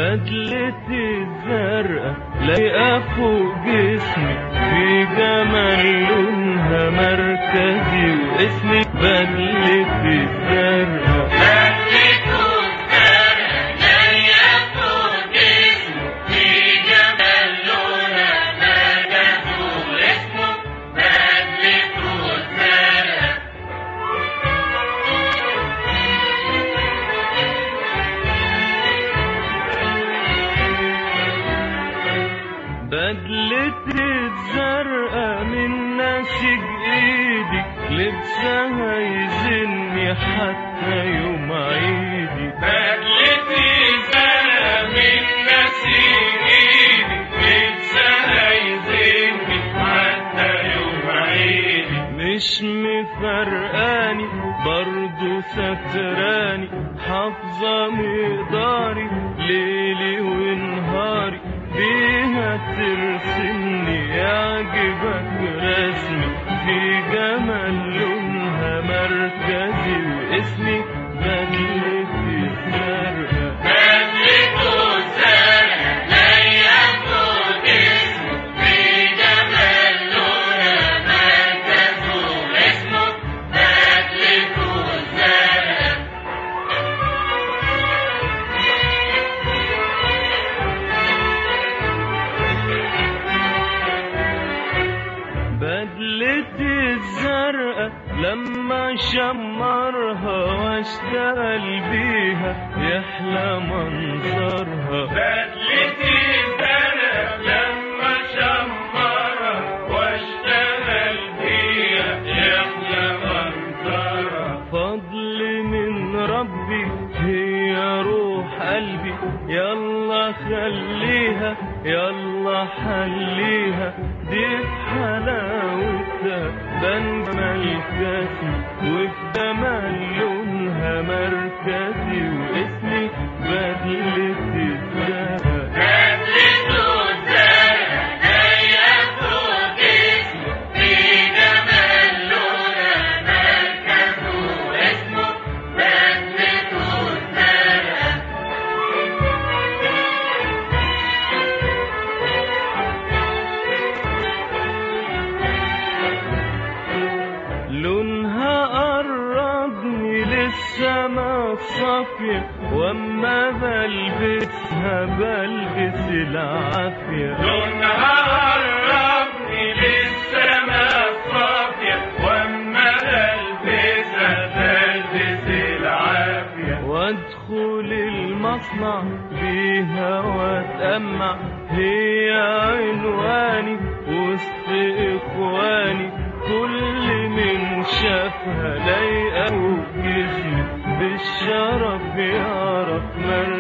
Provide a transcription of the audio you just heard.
بدلتي الزرقاء لايقة فوق جسمي، في جمال لونها مركزي واسمي. بدلتي الزرقاء بدلتي الزرقاء من نسيج ايدي، لبسها يزني حتى يوم عيدي. بدلتي الزرقاء من نسيج ايدي، لبسها يزني حتى يوم عيدي. مش مفرقاني برضو ستراني، حافظة مقداري ليلي ونهاري، بيها ترسمني يعجبك رسمي، في جمال لونها مركزي واسمي. بدلتي الزرقاء بدلته الزرقاء لايقة فوق جسمه، في جمال لونها مركزه واسمه. بدلته الزرقاء بدلتي الزرقاء لما شمرها واشتغل بيها يحلى منظرها. بدلتي الزرقاء لما شمرها واشتغل بيها يحلى منظرها. فضل من ربي هي روح قلبي، يلا خليها يلا حليها، دي في حلاوتها بان جمال جسمي، وفي جمال لونها مركزي واسمي. بدلتي الزرقاء بدلته الزرقاء لايقة فوق جسمه، في جمال لونها مركزه واسمه. بدلته الزرقاء لونها قربني للسما الصافية، واما بلبسها بلبس العافية. لونها قربني للسما الصافية، واما بلبسها بلبس العافية. وادخل المصنع بيها واتأمع، هي عنواني وسط اخواني، كل من شافها لايقة وجسمي، بالشرف يعرف